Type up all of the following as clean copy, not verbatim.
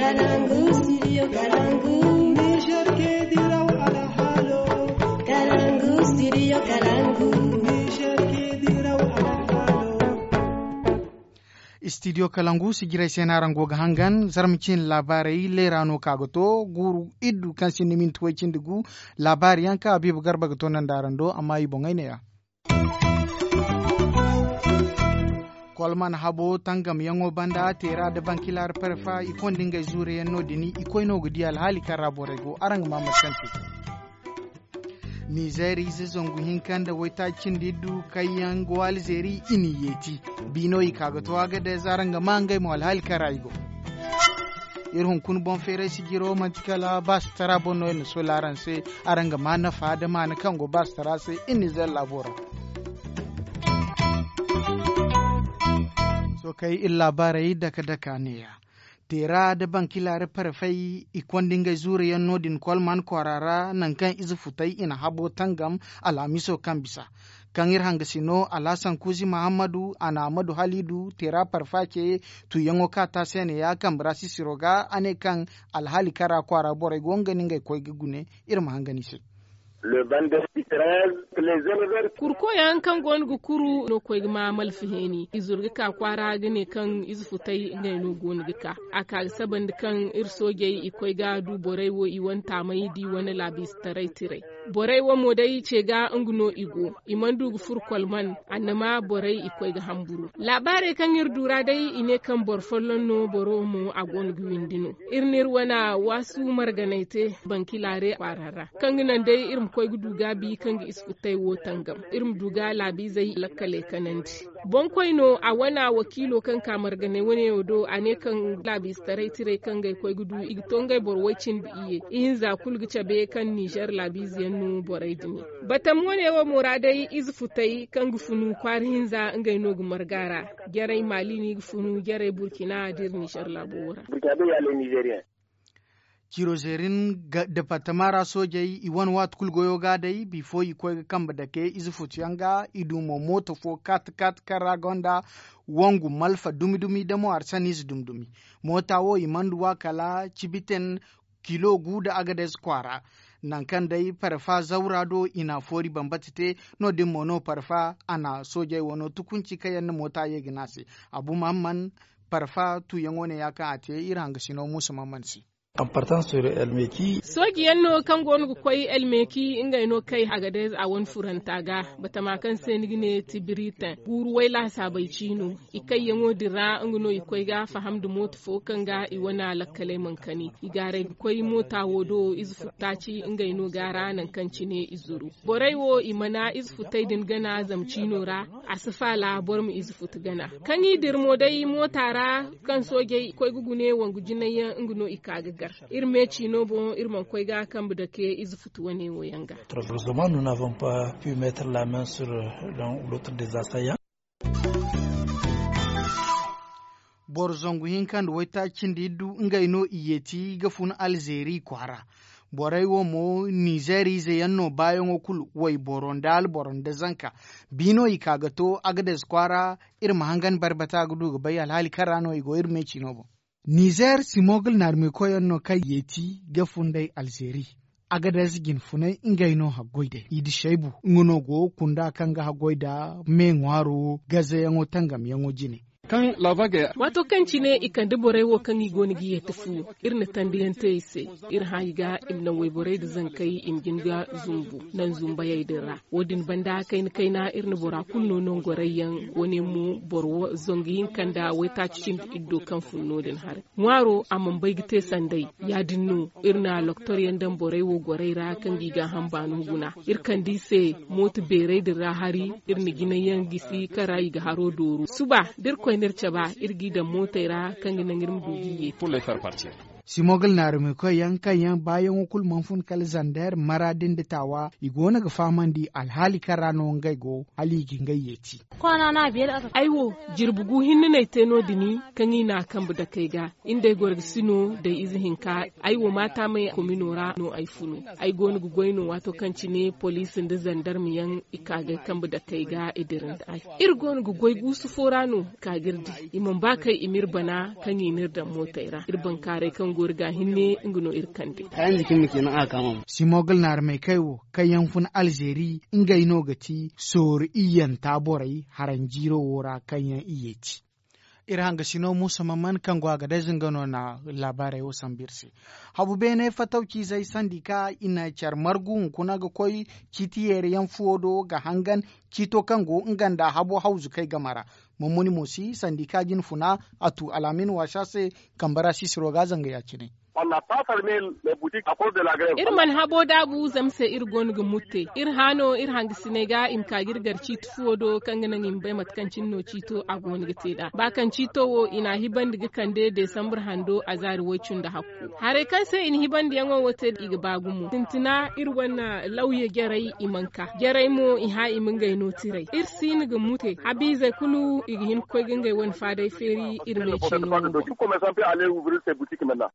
Kalangu, studio Kalangu. Niger ke diraw ala halo. Kalangu, studio Kalangu. Niger ke diraw ala halo. Studio Kalangu sigirai senaran goga hangan zarmcin labarai lerano kagoto guru iddu kan sinimin tuwacin dugu labari yanka abibu garba gato nan darando amma yi bongai ne ya. Kolman habo tangam yango banda tera da bankilar perfa ikon dinga zure yanno dini ikoi no gudi alhali karaborego arang mama santi. Nizeri zizongu hinkanda waita cindidu kayan gwal zeri ini yeti bino ikagato aga da zaranga mangai mo alhali karaigo. Irhun kun bon fere sigiro mantikala bastara bono en solaran se aranga mana fada mana kango bastara se ini zel labora. So kai illa barai daka ne ya. Tera da bankilare parfai ikwandinga zure ya nodin kwalman kwarara nan kan izu futai ina habo tangam alamiso kan bisa. Kan hangasino alasan kuzi Muhammadu ana Amadu Halidu tera parfake tu yango kata sene ya kan brasi siroga ane kan alhali kara kwara bore gonga ninga koy gune irma hanganise. Le bande les éleveurs kurko yan kan gon gukuru no koy ma malfiheni izurga ka kwara gane kan izfutai ngai no gon gika aka saban kan irsoge ikoy ga du borai wo iwanta mai di wani labis tarai tirai borai wo modai ce ga nguno igo imandu gufur kolman annama borai ikoy ga hamburu labare kan irdura dai ine kan borfollon no boro mu agon gwindino irnir wana wasu marganaite bankilare kwarara kan nan dai irin koy gudu gabi kan isfutai wo tangam irin duga labi zai lakkale kananti bon koyno a wana wakilo kan kamar gane wani yodo ane kan labi starai tire kan gai koy gudu igtongai borwacin biye in za kulgice be kan Niger labi ziyannu borai dini batam wani wa muradai isfutai kan gufunu kwarin za ngai no gumargara gerai mali ni gufunu gerai burkina dir Niger labora burkina ya le Nigerien kirozerin departamara sojai iwan wat kulgoyo gadai before ikoy kamba dake izufutiyanga idumo moto fo kat karagonda wangu malfa dumidumi damo arsanis dumdumi mota wo imandu wakala cibiten kilo guda agades kwara nan kan dai parfa zaurado ina fori bambatite no dimmo no parfa ana sojai wono tukunci kayan mota yeginasi abu mamman parfa tu yangone yaka ate iranga sino musa mammansi en partant sur Elmeki. Sogi yanno kan gonu koy Elmeki inga ino kai hagade a won furantaga batama kan senigine tibirita guru waila sabai chino ikai yango dira ngno ikoy ga fahamdu mot fo kanga iwana lakkale mankani igare koy mota wodo izfutaci inga ino gara nan kan cine izuru borai wo imana izfutai din gana zamcino ra asfala bormu izfut gana kan yi dirmo dai motara kan soge koy gugune wangu jinaya ngno ikaga irme chino bon irman koiga kambu dake izfutu wani woyanga. Heureusement, nous n'avons pas pu mettre la main sur l'autre des assaillants. Borzongu hinkan waita chindidu ngaino iyeti gafun alzeri kwara. Borai wo mo Nizeri ze yanno bayan okul wai boronda zanka bino ikagato agades kwara irma hangan barbata gudu gabay alhali karano igo irme chinobo. Niger simogul narme koyon no kai yeti gafundai alzeri agadaz gin funai ingaino hagoide idi shaibu ngono go kunda kanga hagoida me ngwaro gaze yango tangam yango jine kan lavaga wato kanci ne ikan dubore wo kan igo ni giye tafu irna tandiyan tayse ir haiga ibna webore da zan kai in ginga zumbu nan zumba yayi dira wodin banda kaina irna bora kunno non gorayan woni mu borwo zongiyin kanda wai ta cikin iddo kan funno din har waro amman bai gite sandai ya dinno irna loktoriyan dan bore wo goraira kan giga hambanu guna irkan dise motu bere dira hari irni ginayen gisi karai ga haro doru suba dirko nirce ba irgi da motaira kan ginin girin dugiye. Pour les faire partir. Simogul na rume ko yan bayan hukul manfun kal zandar maradin da tawa igona ga faman di alhali karano ngai go hali gingai yeti. Kwana na biyar aka aiwo jirbugu hinne ne teno dini kan ina kan bu da kai ga inda gorg sino da izihin ka aiwo mata mai kominora no aifunu ai gonu goino wato kanci ne polisin da zandarmiyan ikaga kan bu da kai ga idirin da ai irgon gugoi gusu forano ka girdi imon ba kai imir bana kan yinir da motaira irban kare kan gorga hinne ingino irkande kayan jikin mu kenan aka kama mu simogul nar mai kaiwo kayan fun Algeri ingai no gati sor iyan taborai haranjiro wora kayan iyeci irhanga sino musa mamman kan gwa gada zingano na labarai wasan birse habu bene fatauki zai sandika ina char margu kuna ga koi kitiyar yan fuodo ga hangan kito kango inganda habo hauzu kai gamara mummuni musi sandika jin funa atu alamin washase kambara sisiro ga zanga ya cine On n'a pas fermé les boutiques à cause de la grève. Irman habo dabu zamse irgon gumutte. Irhano irhang sinega im kagir garci tufodo kanganan imbai matkancin no cito a gon giteda. Bakan cito wo ina hiban diga kande Desambar hando a zari wacin da hakku. Hare kan sai in hiban da yanwan wata iga bagumu. Tintina irwanna lauye gerai imanka. Gerai mo iha imingai no tirai. Irsin gumutte. Habize kulu igihin ko gingai wani fadai feri irme chino. Tout commerçant peut aller ouvrir ses boutiques maintenant.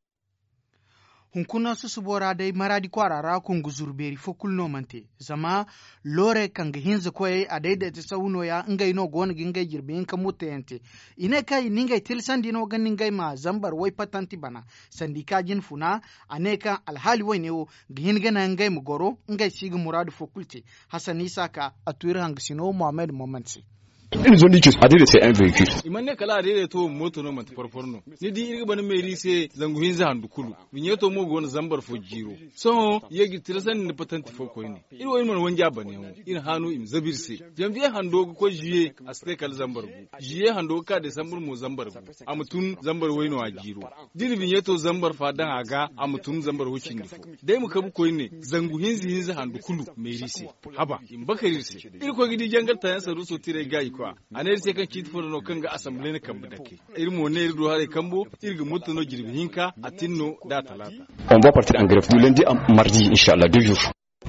Hunkuna su subora dai maradi kwarara kun guzurberi fokul no mante zama lore kanga hinza koye a daidaita sauno ya ngai no gona gingai girbe in ka mutta yante ine kai ningai tilsandi no ganin ngai ma zambar wai patanti bana sandika jin funa aneka alhali wai newo gihin gana ngai mu goro ngai sigi muradu fokulte hasani saka atuir hangsino Mohamed Momansi. Ils ont dit que Adire c'est un véhicule. Imane kala Adire to moto no mat porporno. Ni di irga ban meri se zangu hinza handu kulu. Minyeto mo gon zambar fo jiro. So yegi tirasan ni patanti fo ko ni. Iro imon wanja bane ho. In hanu im zabir se. Janvier hando ko jiye aste kal zambar bu. Jiye hando ka Desambar mo zambar bu. Amutun zambar waino a jiro. Dini minyeto zambar fa dan aga amutun zambar wucin difo. Dai mu kabu ko ne zangu hinza handu kulu meri se. Haba in bakari se. Ir ko gidi jangal ta yansa ruso tire gai ko. Aner se kan kiti fodo no kanga assembly ne kambu dake irmo ne irdo hare kambo irga mutu no girbi hinka atinno da talata. On va partir en grève du lundi à mardi inchallah 2 jours.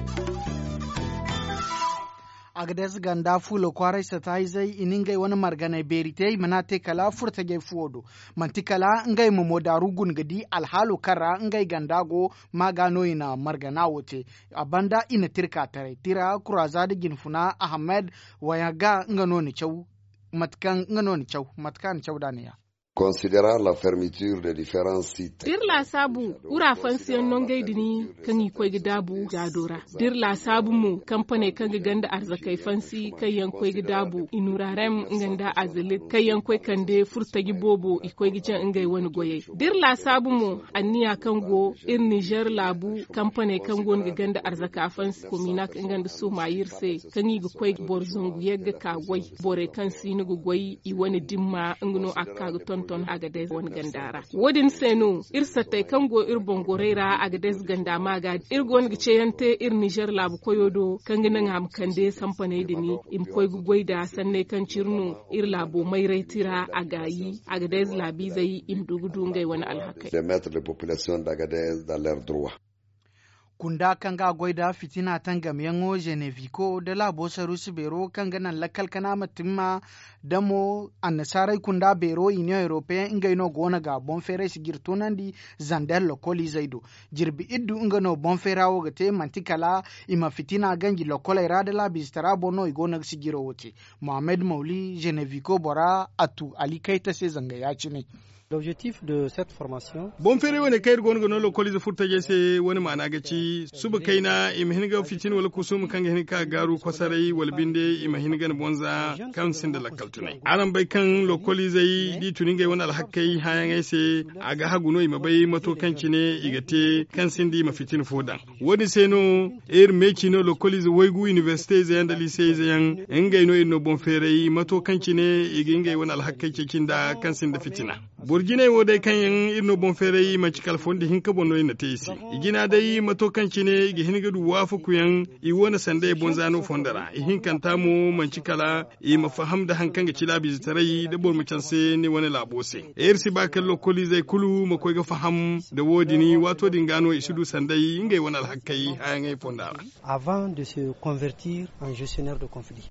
Agdes ganda fulo kwarai satai zai iningai wani marganai berite manate kala furta gai fuodo mantikala ngai momodaru gun gadi alhalu kara ngai gandago magano ina margana wote abanda ina tirka tare tira kuraza da ginfuna Ahmed wayaga ngano ni chau matkan ngano ni chau matkan chau daniya. Considérant la fermeture des différents sites. Dir la sabu ura fansiyon nongay dini kan yi koy gidabu jadora. Dir la sabu mu kampane kan ganda arzakai fansi kayan koy gidabu inurarem nganda azilit kayan koy kande furta gibobo ikoy gijan ngay wani goye. Dir la sabu mu anniya kan go ir Niger labu kampane kan go ganda arzaka fansi komina kan ganda su mayirse kan yi koy borzongu yegga ka goy bore kan sinugo goy i wani dimma ngno akka ton Agades wani gandara. Wadin senu irsatai kango irbongoreira Agades ganda maga irgon giceyante ir Niger labu koyodo kanginan hamkande sampane dini im koy gugwai sanne kan cirnu ir labu mai retira agayi Agades labi zai im dugudu ngai wani alhakai. De mettre les populations d'Agadez dans leurs droits. Kunda kanga goida fitina tangam yango Geneviko de la bosa rusi bero kanga nan lakal kana matimma damo annasarai kunda bero Union Européen inga ino gona ga bonfere sigir tonandi zandel lokoli zaido jirbi iddu inga no bonfera wo gate mantikala ima fitina gangi lokola irada la bistara bono igona sigiro wote Mohamed Mauli Geneviko bora atu alikaita se zanga ya cine. L'objectif de cette formation bon fere woni kayr gongo no lokoli de furtaje se woni mana gaci suba kaina imhinga fitin wala kusum kanga hinka garu kosarai wal binde imhinga bonza kan sinda lakaltunai aran bai kan lokoli zai di tuninga wani alhakai hayan se aga haguno imabai mato kanci ne igate kan sindi mafitin fodan woni se no meki no lokoli zai waigu university zai yanda lycée zai yan inga no bon fere mato kanci ne iginga wani alhakai cikin da kan sinda fitina burgine wo dai kan yan irno bon fere yi ma cikal fondi hinka bono ina teisi igina dai mato kanci ne igi hinga du wafu kuyan i wona sande bonzano fondara i hinkan tamu man cikala i mafaham da hankan ga cila bizitarai da bor mucanse ne wani labose ersi ba kallo koli zai kulu ma koy ga faham da wodini wato dingano isudu sandai ingai wani alhakai hayan ai fondara avant de se convertir en gestionnaire de conflit.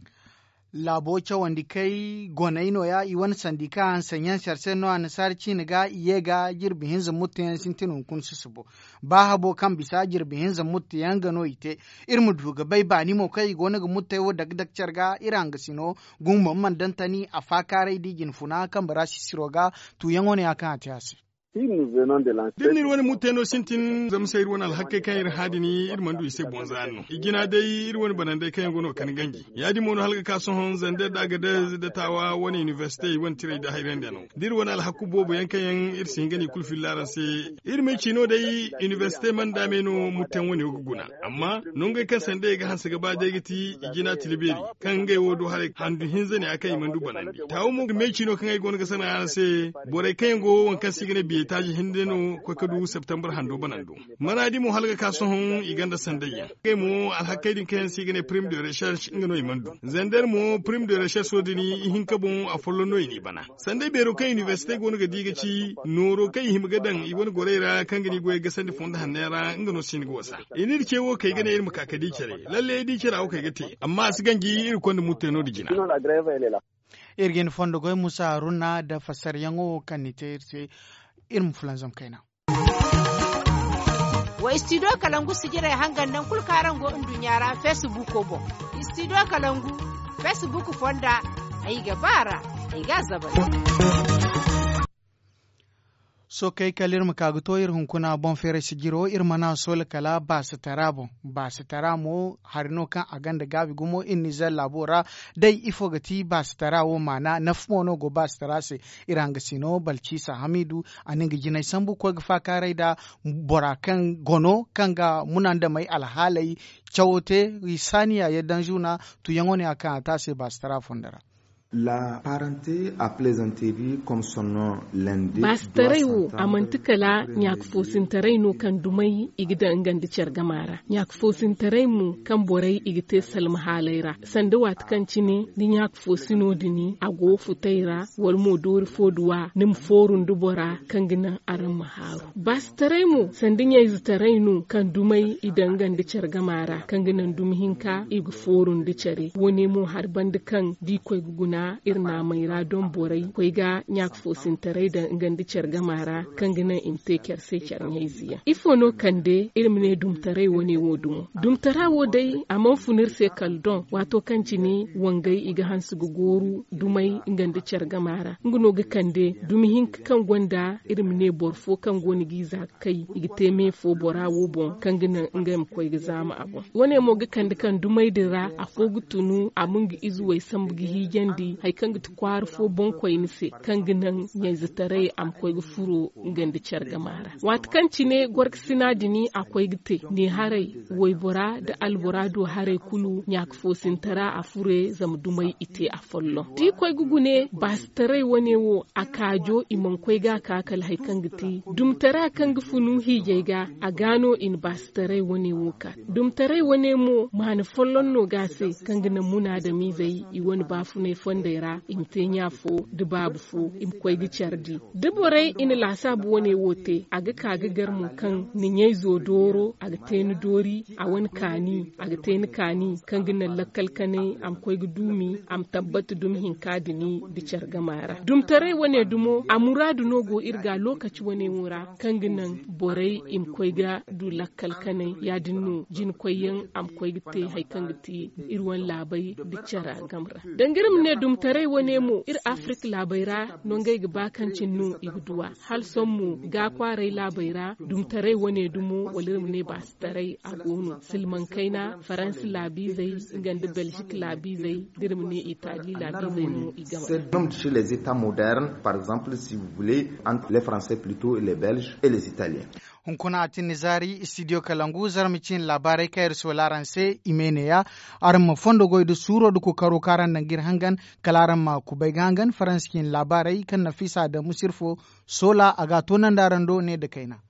Laboce wandi kai gonaino ya iwan sandika an sanyan sharsen no an sarci niga iyega jirbi hinza mutiyan sintinun kun susubo ba habo kan bisa jirbi hinza mutiyan gano ite irmu duga bai ba ni mo kai gona ga mutayo dag dakcarga iranga sino gumman man dantani a fakarai digin funa kan barashi siroga tu yangone akan atiyasi Dinir wani muteno sintin zam sayir wani alhakai kan ir hadini ir mandu ise bonzano. Igina dai ir wani banande kan gono kan gangi. Yadi mono halga kaso hon zande daga da tawa wani university wani tire da hayren dano. Dir wani alhaku bobo yankan yan ir singani kulfil laran se ir mai chino dai university man da meno mutan wani guguna. Amma nonga kan sande ga hansa gaba da giti igina tilberi kan gai wodo hare handu hinzani akai mandu banande. Tawo mu mai chino kan ai gono ga sana se bore kan go wankan sigine biye taji hindeno ko kadu September hando banando. Maradi mu halga kaso hon iganda sandayya. Kai mu alhakaidin kan sigine prime de recherche ngano imandu. Zender mu prime de recherche sodini ihin kabon a follono ini bana. Sandai bero kan university gono ga diga ci noro kai himgadan ibon goreira kan gani goye ga sandi fonda hanera ngano sin gosa. Inir kewo kai gane irin makakadi kere. Lalle di kira au kai gate amma su gangi irin kwanda muteno digina. Irgin fondo goy Musa Haruna da fasar yango kanite irse irin fulanzam kaina. Wa istido kalangu sigira hangan nan kulkaran go dunyara Facebook ko bo. Istido kalangu Facebook fonda ai gabara ai gazaba. So kai kalir makaguto ir hunkuna bon fere sigiro ir mana sol kala ba su taramo harino kan aganda gabi gumo in nizel labora dai ifo gati ba su tarawo mana nafmono go ba su tarase iranga sino balcisa hamidu aninga jinai sambu ko gfa karai da borakan gono kanga munanda mai alhalai chawote risaniya ya danjuna tu yangone aka tase ba su tara fondara. La parenté à plaisanterie comme son nom l'indique. Bastarewo amantikala nyak fosintarai no kan dumai igida ngandi cergamara. Nyak fosintarai mu kan borai igite salma halaira. Sanda wat kan cine di nyak fosino dini ago futaira wal modor foduwa nim forun dubora kan gina aran maharu. Bastarai mu sandinya iztarai no kan dumai idan ngandi cergamara kan gina dumhinka igu forun dicere. Woni mu harban kan di koy guguna irna mai radon borai kwai ga nyak fosin tare da ngandi cergamara kan gina inteker sai charnyeziya ifo no kande irmine dum tare woni wodum dum tara wodai amon funir se kaldon wato kancini wangai iga hansu goru dumai ngandi cergamara nguno ga kande dum hink kan gonda irmine borfo kan goni giza kai igite me fo bora wo bon kan gina ngam kwai ga zama abu wone mo ga kande kan dumai dira afogutunu amungi izuwai sambugi hijandi hay kanga to kwar fo bon koy nise kanga nan nyay zitare am koy gu furo ngandi cergamara wat kanci ne gork sinadini akoy gite ni harai woy bora da alborado harai kulu nyak fo sintara a fure zam dumai ite a follo di koy gugune bastare wone wo akajo imon koy ga kakal hay kanga ti dum tara kanga funu hijega a gano in bastare wone wo ka dum tare wone mo man follon no gase kanga na muna da mizai i woni bafune fondera imtenya fo de babu fo im koy gi chardi de borai in la sabu wone wote aga kaga garmu kan ninyai zo doro aga teni dori a wani kani aga teni kani kan gina lakkal kane am koy gi dumi am tabbatu dum hinkadini di chargamara dum tare wone dumo amuradu nogo irga lokaci wone wura kan ginan borai im koy ga du lakkal kane ya dinnu jin koyen am koy gi te hay kan giti irwan labai di chara gamra dangirim ne dum tare wone mu ir Afrika labaira non gai gaba kancin nu igduwa hal son mu ga kwarai labaira dum tare wone dumo walir ne ba tare a gonu silman kaina faransi labi zai ganda belgique labi zai dirim ne itali labi zai mu igama c'est comme chez les états modernes par exemple si vous voulez entre les français plutôt et les belges et les italiens hunkuna atin nizari studio kalangu zarmicin labarai kayar solaran se imeneya arma fondo goydu suro du ko karo karan nangir hangan kalaran ma kubai gangan faranskin labarai kan nafisa da musirfo sola aga tonan darando ne da kaina